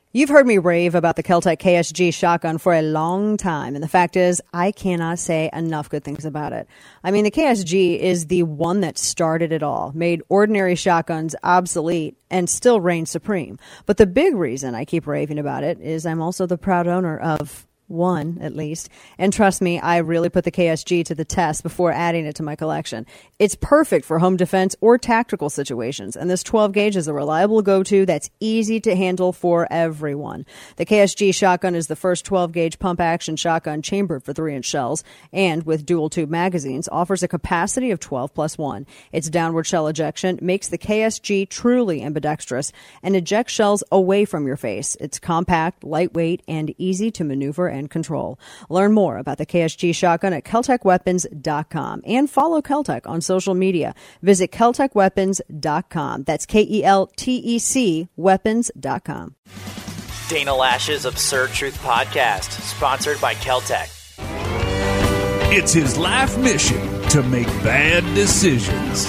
You've heard me rave about the Keltec KSG shotgun for a long time, and the fact is, I cannot say enough good things about it. I mean, the KSG is the one that started it all, made ordinary shotguns obsolete, and still reigns supreme. But the big reason I keep raving about it is I'm also the proud owner of one, at least. And trust me, I really put the KSG to the test before adding it to my collection. It's perfect for home defense or tactical situations. And this 12 gauge is a reliable go-to that's easy to handle for everyone. The KSG shotgun is the first 12 gauge pump action shotgun chambered for 3-inch shells and with dual tube magazines offers a capacity of 12+1. Its downward shell ejection makes the KSG truly ambidextrous and ejects shells away from your face. It's compact, lightweight, and easy to maneuver and control. Learn more about the KSG shotgun at KeltecWeapons.com and follow Keltec on social media. Visit KeltecWeapons.com. That's KELTEC weapons.com. Dana Lash's Absurd Truth Podcast, sponsored by Keltec. It's his life mission to make bad decisions.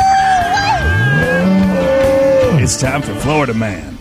It's time for Florida Man.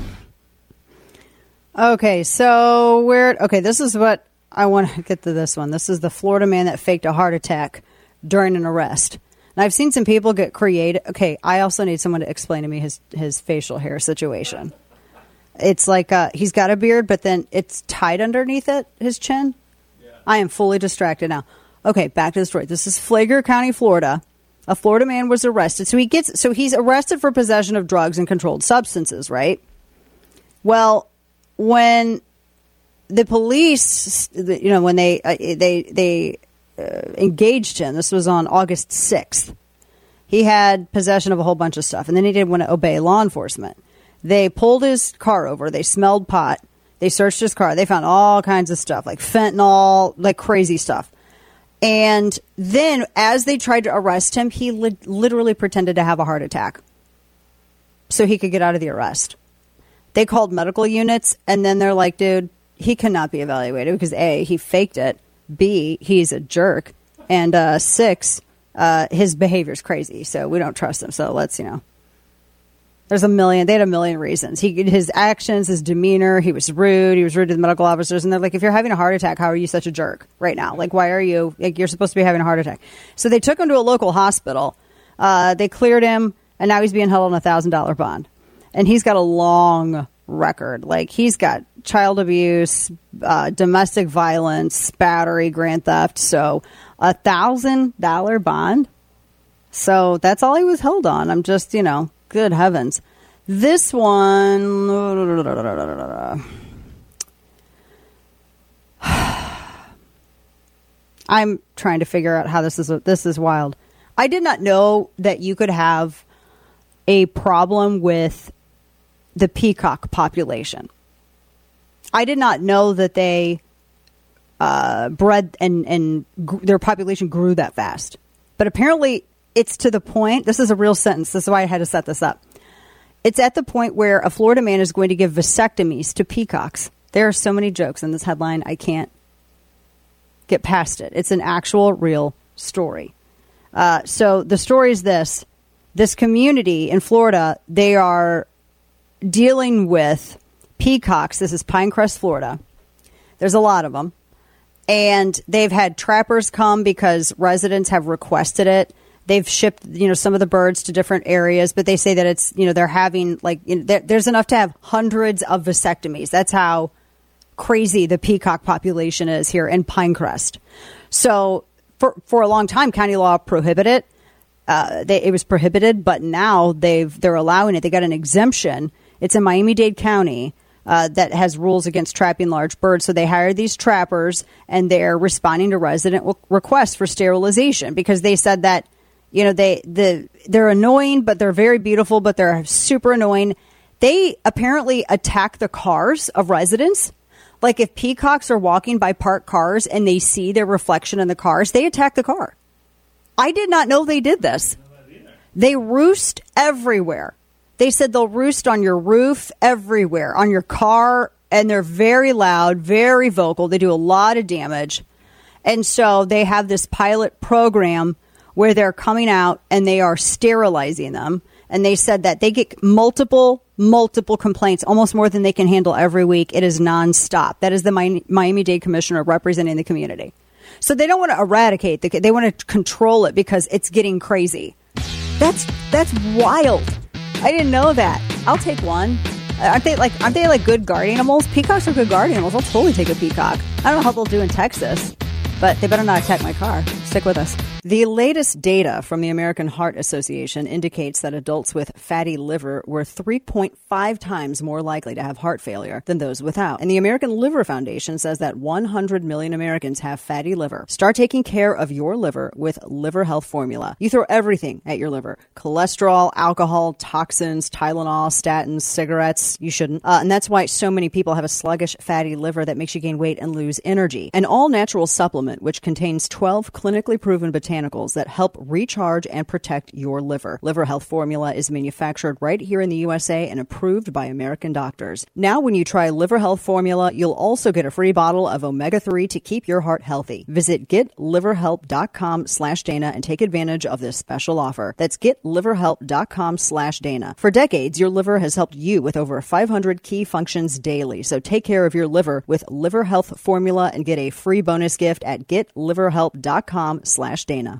Okay, so this is what I want to get to this one. This is the Florida man that faked a heart attack during an arrest. And I've seen some people get creative. Okay, I also need someone to explain to me his facial hair situation. It's like he's got a beard, but then it's tied underneath it, his chin. Yeah. I am fully distracted now. Okay, back to the story. This is Flagler County, Florida. A Florida man was arrested. So he's arrested for possession of drugs and controlled substances, right? Well, when the police, when they engaged him, this was on August 6th. He had possession of a whole bunch of stuff, and then he didn't want to obey law enforcement. They pulled his car over. They smelled pot. They searched his car. They found all kinds of stuff, like fentanyl, like crazy stuff. And then as they tried to arrest him, he literally pretended to have a heart attack so he could get out of the arrest. They called medical units, and then they're like, dude, he cannot be evaluated because A, he faked it, B, he's a jerk, and 6, his behavior's crazy, so we don't trust him. So let's, there's they had a million reasons. His actions, his demeanor, he was rude to the medical officers, and they're like, if you're having a heart attack, how are you such a jerk right now? Like, why are you, you're supposed to be having a heart attack. So they took him to a local hospital. They cleared him, and now he's being held on a $1,000 bond. And he's got a long record. Like, he's got child abuse, domestic violence, battery, grand theft. So $1,000 bond. So that's all he was held on. I'm just, good heavens. This one. I'm trying to figure out how this is wild. I did not know that you could have a problem with the peacock population. I did not know that they bred and their population grew that fast. But apparently it's to the point, this is a real sentence, this is why I had to set this up. It's at the point where a Florida man is going to give vasectomies to peacocks. There are so many jokes in this headline, I can't get past it. It's an actual real story. So the story is this. This community in Florida, they are dealing with peacocks. This is Pinecrest, Florida. There's a lot of them. And they've had trappers come because residents have requested it. They've shipped, some of the birds to different areas, but they say that it's, they're having there's enough to have hundreds of vasectomies. That's how crazy the peacock population is here in Pinecrest. So for a long time, county law prohibited it. It was prohibited, but now they're allowing it. They got an exemption. It's in Miami-Dade County that has rules against trapping large birds. So they hired these trappers, and they're responding to resident requests for sterilization because they said that, they're annoying, but they're very beautiful, but they're super annoying. They apparently attack the cars of residents. Like if peacocks are walking by parked cars and they see their reflection in the cars, they attack the car. I did not know they did this. They roost everywhere. They said they'll roost on your roof, everywhere, on your car, and they're very loud, very vocal. They do a lot of damage. And so they have this pilot program where they're coming out and they are sterilizing them. and they said that they get multiple complaints, almost more than they can handle every week. It is nonstop. That is the Miami-Dade commissioner representing the community. So they don't want to eradicate they want to control it because it's getting crazy. That's wild. I didn't know that. I'll take one. Aren't they like good guard animals? Peacocks are good guard animals. I'll totally take a peacock. I don't know how they'll do in Texas, but they better not attack my car. Stick with us. The latest data from the American Heart Association indicates that adults with fatty liver were 3.5 times more likely to have heart failure than those without. And the American Liver Foundation says that 100 million Americans have fatty liver. Start taking care of your liver with Liver Health Formula. You throw everything at your liver. Cholesterol, alcohol, toxins, Tylenol, statins, cigarettes. You shouldn't. And that's why so many people have a sluggish fatty liver that makes you gain weight and lose energy. An all-natural supplement which contains 12 clinically proven botanicals that help recharge and protect your liver. Liver Health Formula is manufactured right here in the USA and approved by American doctors. Now, when you try Liver Health Formula, you'll also get a free bottle of omega-3 to keep your heart healthy. Visit getliverhelp.com/Dana and take advantage of this special offer. That's getliverhelp.com/Dana. For decades, your liver has helped you with over 500 key functions daily. So take care of your liver with Liver Health Formula and get a free bonus gift at getliverhelp.com/Dana.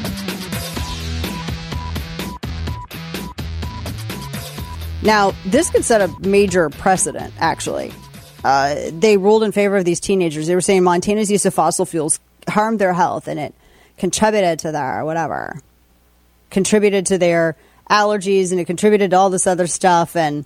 Now, this could set a major precedent, actually. They ruled in favor of these teenagers. They were saying Montana's use of fossil fuels harmed their health, and it contributed to their whatever. Contributed to their allergies, and it contributed to all this other stuff. And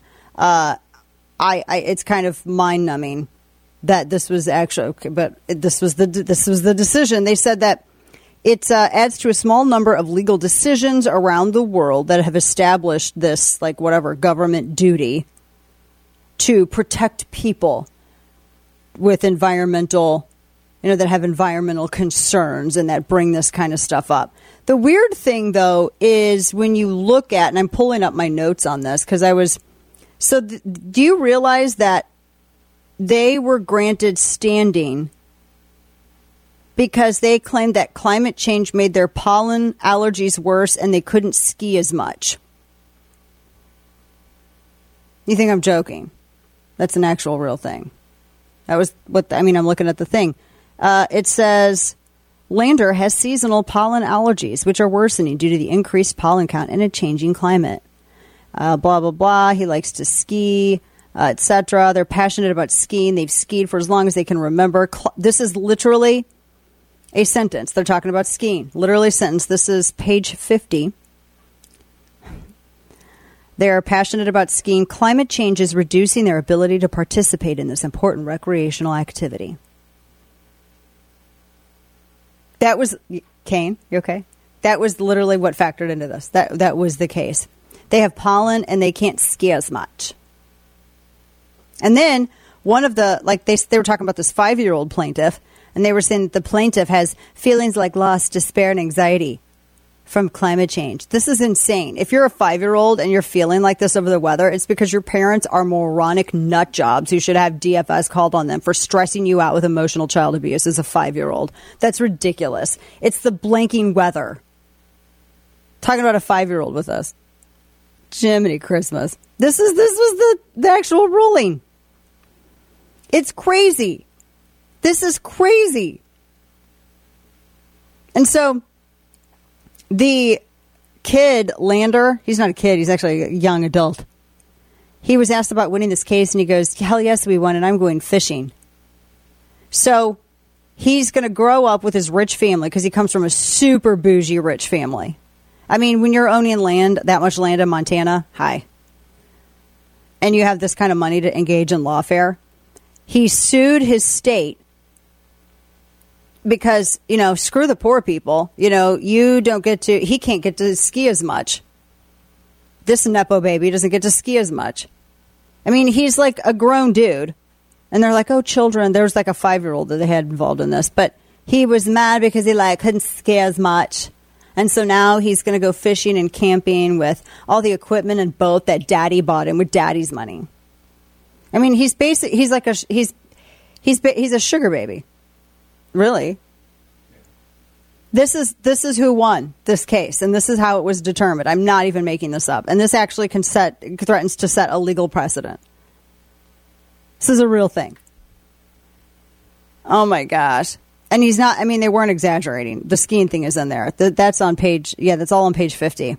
it's kind of mind-numbing that this was actually, but this was the decision. They said that it adds to a small number of legal decisions around the world that have established this, like, whatever, government duty to protect people with environmental, that have environmental concerns and that bring this kind of stuff up. The weird thing, though, is when you look at, and I'm pulling up my notes on this because do you realize that they were granted standing because they claimed that climate change made their pollen allergies worse and they couldn't ski as much? You think I'm joking? That's an actual real thing. That was I'm looking at the thing. It says Lander has seasonal pollen allergies, which are worsening due to the increased pollen count in a changing climate. Blah, blah, blah. He likes to ski, etc. They're passionate about skiing. They've skied for as long as they can remember. This is literally a sentence. They're talking about skiing. Literally a sentence. This is page 50. They are passionate about skiing. Climate change is reducing their ability to participate in this important recreational activity. That was, Kane, you okay? That was literally what factored into this. That was the case. They have pollen and they can't ski as much. And then one of the, they were talking about this 5-year-old plaintiff, and they were saying that the plaintiff has feelings like loss, despair, and anxiety from climate change. This is insane. If you're a 5-year-old and you're feeling like this over the weather, it's because your parents are moronic nut jobs who should have DFS called on them for stressing you out with emotional child abuse as a 5-year-old. That's ridiculous. It's the blanking weather. Talking about a 5-year-old with us. Jiminy Christmas. This was the actual ruling. It's crazy. This is crazy. And so the kid, Lander, he's not a kid, he's actually a young adult. He was asked about winning this case, and he goes, hell yes, we won, and I'm going fishing. So he's going to grow up with his rich family because he comes from a super bougie rich family. I mean, when you're owning land, that much land in Montana, hi. And you have this kind of money to engage in lawfare. He sued his state because, screw the poor people. He can't get to ski as much. This Nepo baby doesn't get to ski as much. I mean, he's like a grown dude. And they're like, oh, children. There was like a 5-year-old that they had involved in this. But he was mad because he couldn't ski as much. And so now he's going to go fishing and camping with all the equipment and boat that daddy bought him with daddy's money. I mean, he's a sugar baby. Really? This is who won this case, and this is how it was determined. I'm not even making this up. And this actually threatens to set a legal precedent. This is a real thing. Oh my gosh. And he's not, I mean, they weren't exaggerating. The skiing thing is in there. That's on page, that's all on page 50.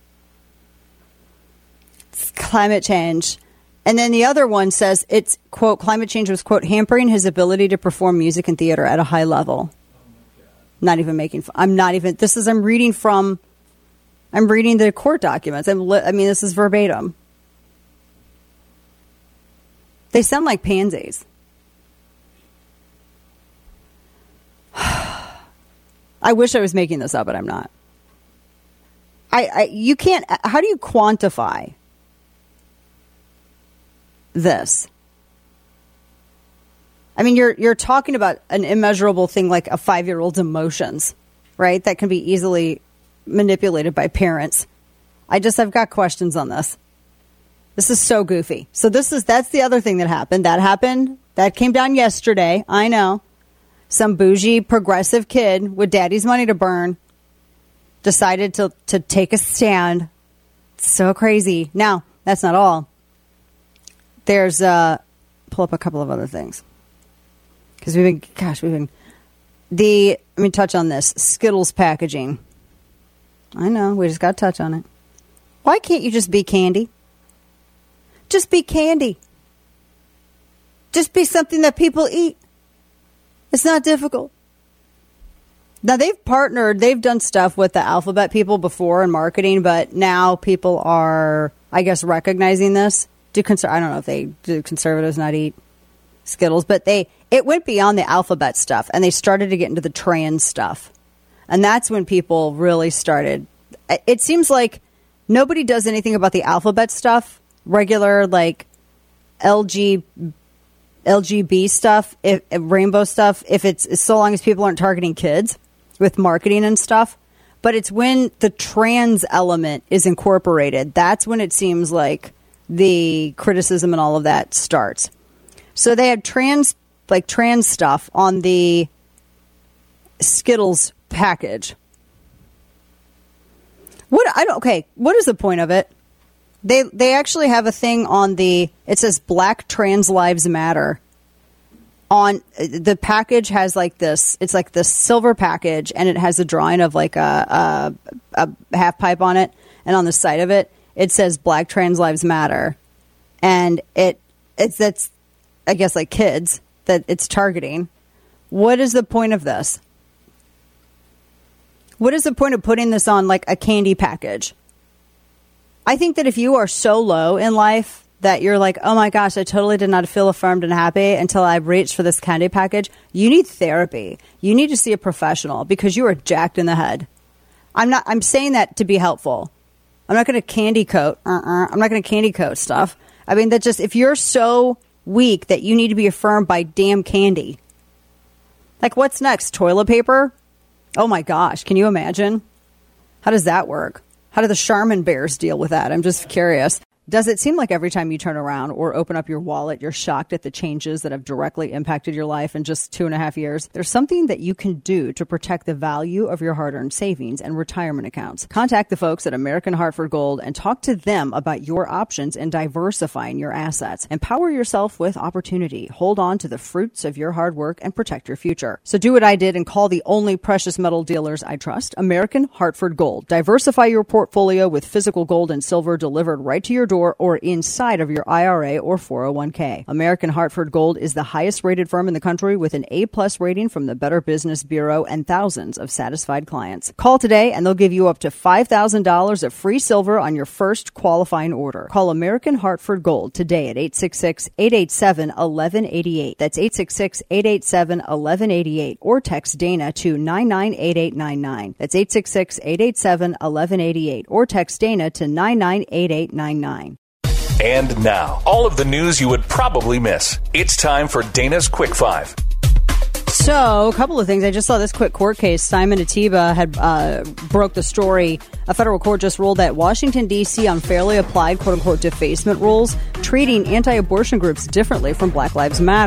It's climate change. And then the other one says it's, quote, climate change was, quote, hampering his ability to perform music and theater at a high level. Not even making, I'm reading the court documents. This is verbatim. They sound like pansies. I wish I was making this up, but I'm not. You can't, how do you quantify this? I mean, you're talking about an immeasurable thing like a 5-year-old's emotions, right? That can be easily manipulated by parents. I've got questions on this. This is so goofy. So that's the other thing that happened. That came down yesterday. I know. Some bougie progressive kid with daddy's money to burn decided to take a stand. It's so crazy. Now, that's not all. There's pull up a couple of other things. Because let me touch on this. Skittles packaging. I know, we just got to touch on it. Why can't you just be candy? Just be candy. Just be something that people eat. It's not difficult. Now, they've done stuff with the alphabet people before in marketing, but now people are, I guess, recognizing this. I don't know if do conservatives not eat Skittles, but it went beyond the alphabet stuff, and they started to get into the trans stuff. And that's when people really started. It seems like nobody does anything about the alphabet stuff, regular, like, LGB stuff, rainbow stuff, if it's so long as people aren't targeting kids with marketing and stuff. But it's when the trans element is incorporated. That's when it seems like the criticism and all of that starts. So they had trans stuff on the Skittles package. What is the point of it? They actually have a thing on it says Black Trans Lives Matter. On the package has like this, it's like this silver package, and it has a drawing of like a half pipe on it, and on the side of it, it says Black Trans Lives Matter. And that's, I guess, like kids that it's targeting. What is the point of this? What is the point of putting this on like a candy package? I think that if you are so low in life that you're like, oh my gosh, I totally did not feel affirmed and happy until I reached for this candy package, you need therapy. You need to see a professional because you are jacked in the head. I'm saying that to be helpful. I'm not going to candy coat. I'm not going to candy coat stuff. I mean, that just, if you're so weak that you need to be affirmed by damn candy. Like, what's next? Toilet paper? Oh my gosh. Can you imagine? How does that work? How do the Charmin bears deal with that? I'm just curious. Does it seem like every time you turn around or open up your wallet, you're shocked at the changes that have directly impacted your life in just 2.5 years? There's something that you can do to protect the value of your hard-earned savings and retirement accounts. Contact the folks at American Hartford Gold and talk to them about your options in diversifying your assets. Empower yourself with opportunity. Hold on to the fruits of your hard work and protect your future. So do what I did and call the only precious metal dealers I trust, American Hartford Gold. Diversify your portfolio with physical gold and silver delivered right to your door or inside of your IRA or 401k. American Hartford Gold is the highest rated firm in the country with an A+ rating from the Better Business Bureau and thousands of satisfied clients. Call today and they'll give you up to $5,000 of free silver on your first qualifying order. Call American Hartford Gold today at 866-887-1188. That's 866-887-1188 or text Dana to 998899. That's 866-887-1188 or text Dana to 998899. And now, all of the news you would probably miss. It's time for Dana's Quick Five. So, a couple of things. I just saw this quick court case. Simon Atiba had broke the story. A federal court just ruled that Washington, D.C. unfairly applied quote-unquote defacement rules, treating anti-abortion groups differently from Black Lives Matter.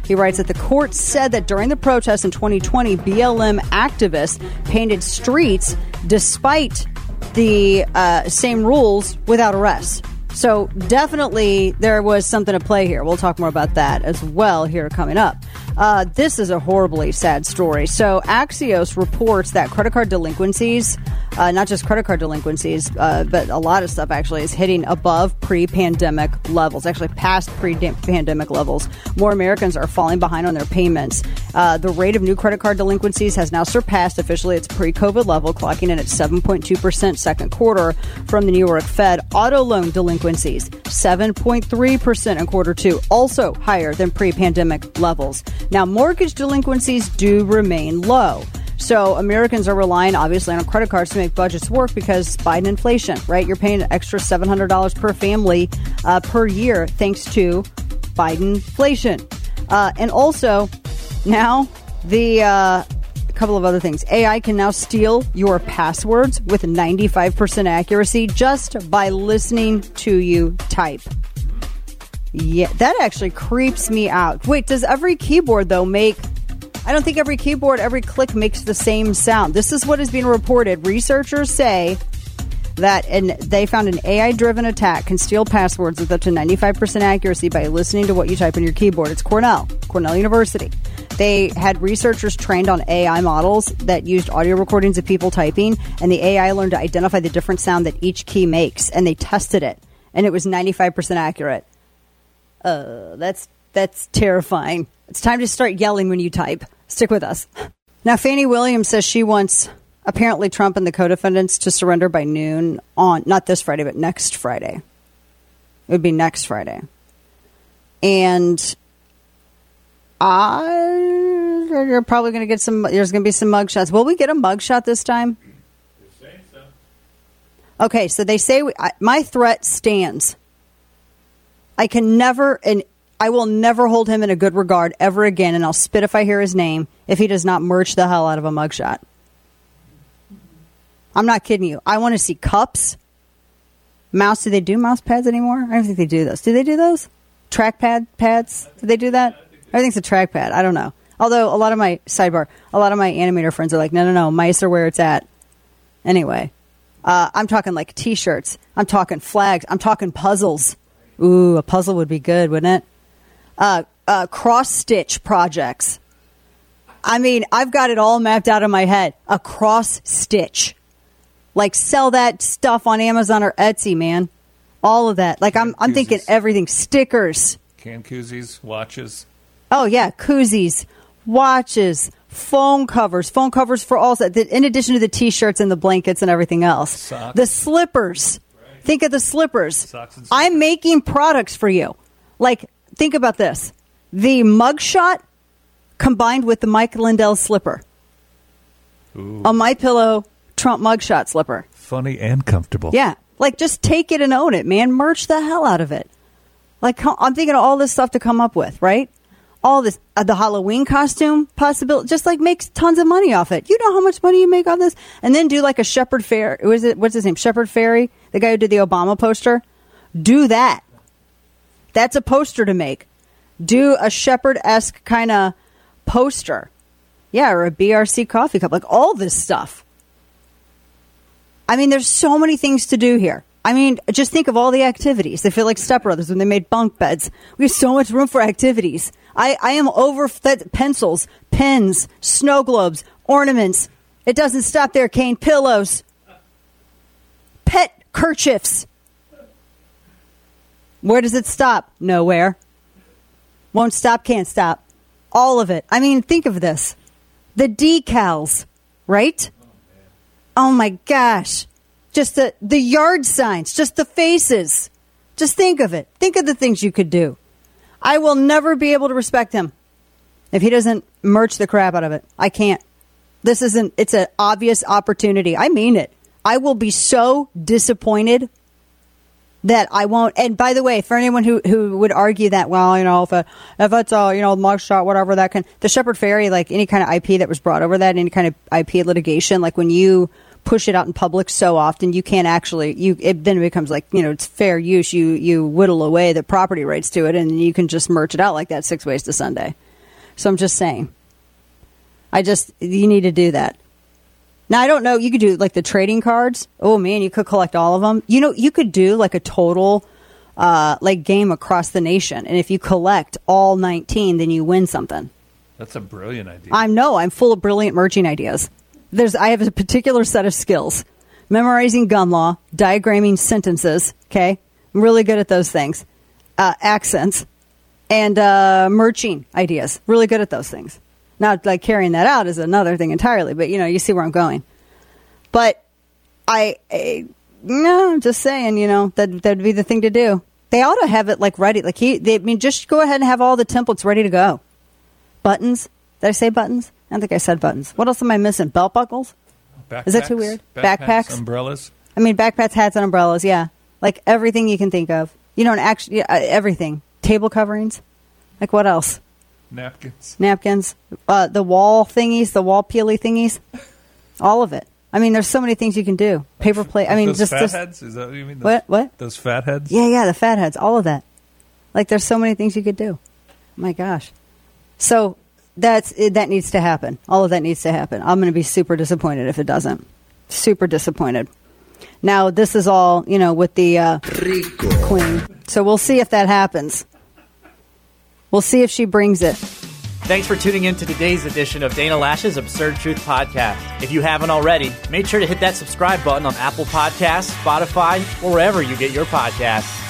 He writes that the court said that during the protests in 2020, BLM activists painted streets despite the same rules without arrest. So definitely there was something to play here. We'll talk more about that as well here coming up. This is a horribly sad story. So Axios reports that credit card delinquencies, not just credit card delinquencies, but a lot of stuff actually is hitting above pre-pandemic levels, actually past pre-pandemic levels. More Americans are falling behind on their payments. The rate of new credit card delinquencies has now surpassed officially its pre-COVID level, clocking in at 7.2% second quarter from the New York Fed. Auto loan delinquencies, 7.3% in quarter two, also higher than pre-pandemic levels. Now, mortgage delinquencies do remain low. So Americans are relying, obviously, on credit cards to make budgets work because Biden inflation, right? You're paying an extra $700 per family per year thanks to Biden inflation. And also, now, a couple of other things. AI can now steal your passwords with 95% accuracy just by listening to you type. Yeah, that actually creeps me out. Wait, does every keyboard, though, make... I don't think every keyboard, every click makes the same sound. This is what is being reported. Researchers say that they found an AI-driven attack can steal passwords with up to 95% accuracy by listening to what you type on your keyboard. It's Cornell University. They had researchers trained on AI models that used audio recordings of people typing, and the AI learned to identify the different sound that each key makes, and they tested it, and it was 95% accurate. That's terrifying. It's time to start yelling when you type. Stick with us. Now, Fannie Williams says she wants apparently Trump and the co-defendants to surrender by noon on, not this Friday, but next Friday. It would be next Friday. And you're probably going to get there's going to be some mugshots. Will we get a mugshot this time? You're saying so. Okay, so they say my threat stands. I will never hold him in a good regard ever again, and I'll spit if I hear his name if he does not merch the hell out of a mugshot. I'm not kidding you. I want to see cups. Mouse. Do they do mouse pads anymore? I don't think they do those. Do they do those? Trackpad pads? Do they do that? Everything's a trackpad. I don't know. Although a lot of my animator friends are like, no, mice are where it's at. Anyway, I'm talking like T-shirts. I'm talking flags. I'm talking puzzles. Ooh, a puzzle would be good, wouldn't it? Cross-stitch projects. I mean, I've got it all mapped out in my head. A cross-stitch. Like, sell that stuff on Amazon or Etsy, man. All of that. Like, I'm thinking everything. Stickers. Can koozies, watches. Oh, yeah. Koozies, watches, phone covers for all that. In addition to the T-shirts and the blankets and everything else. Socks. The slippers. Right. Think of the slippers. I'm making products for you. Like, think about this. The mugshot combined with the Mike Lindell slipper. Ooh. A MyPillow Trump mugshot slipper. Funny and comfortable. Yeah. Like, just take it and own it, man. Merch the hell out of it. Like, I'm thinking of all this stuff to come up with, right? All this, the Halloween costume possibility, just like makes tons of money off it. You know how much money you make off this? And then do like a Shepard Fairey. What's his name? Shepard Fairey, the guy who did the Obama poster. Do that. That's a poster to make. Do a Shepard-esque kind of poster. Yeah, or a BRC coffee cup. Like all this stuff. I mean, there's so many things to do here. I mean, just think of all the activities. They feel like Step Brothers when they made bunk beds. We have so much room for activities. I am over pencils, pens, snow globes, ornaments. It doesn't stop there, Kane. Pillows. Pet kerchiefs. Where does it stop? Nowhere. Won't stop, can't stop. All of it. I mean, think of this. The decals, right? Oh, my gosh. Just the yard signs, just the faces. Just think of it. Think of the things you could do. I will never be able to respect him if he doesn't merch the crap out of it. I can't. It's an obvious opportunity. I mean it. I will be so disappointed that I won't. And by the way, for anyone who would argue that, well, you know, if it's a, you know, mugshot, whatever, that the Shepard Fairey, like any kind of IP that was brought over that, any kind of IP litigation, like when you push it out in public so often, you can't actually, then it becomes like, you know, it's fair use. You whittle away the property rights to it and you can just merch it out like that 6 ways to Sunday. So I'm just saying. You need to do that. Now, I don't know. You could do like the trading cards. Oh, man, you could collect all of them. You know, you could do like a total like game across the nation. And if you collect all 19, then you win something. That's a brilliant idea. I'm full of brilliant merging ideas. I have a particular set of skills. Memorizing gun law, diagramming sentences, okay? I'm really good at those things. Accents, and merging ideas. Really good at those things. Now, like carrying that out is another thing entirely, but you see where I'm going. But no, I'm just saying, that'd be the thing to do. They ought to have it like ready. Like just go ahead and have all the templates ready to go. Buttons. Did I say buttons? I don't think I said buttons. What else am I missing? Belt buckles? Backpacks, is that too weird? Backpacks? Umbrellas? I mean, backpacks, hats, and umbrellas, yeah. Like everything you can think of. And actually, everything. Table coverings. Like what else? Napkins. The wall thingies, the wall peely thingies. All of it. I mean, there's so many things you can do. Paper plate. I mean, those fat heads? Is that what you mean? What? Those fat heads? Yeah, the fat heads. All of that. Like, there's so many things you could do. My gosh. So that needs to happen. All of that needs to happen. I'm going to be super disappointed if it doesn't. Super disappointed. Now, this is all, with the queen. So we'll see if that happens. We'll see if she brings it. Thanks for tuning in to today's edition of Dana Lash's Absurd Truth Podcast. If you haven't already, make sure to hit that subscribe button on Apple Podcasts, Spotify, or wherever you get your podcasts.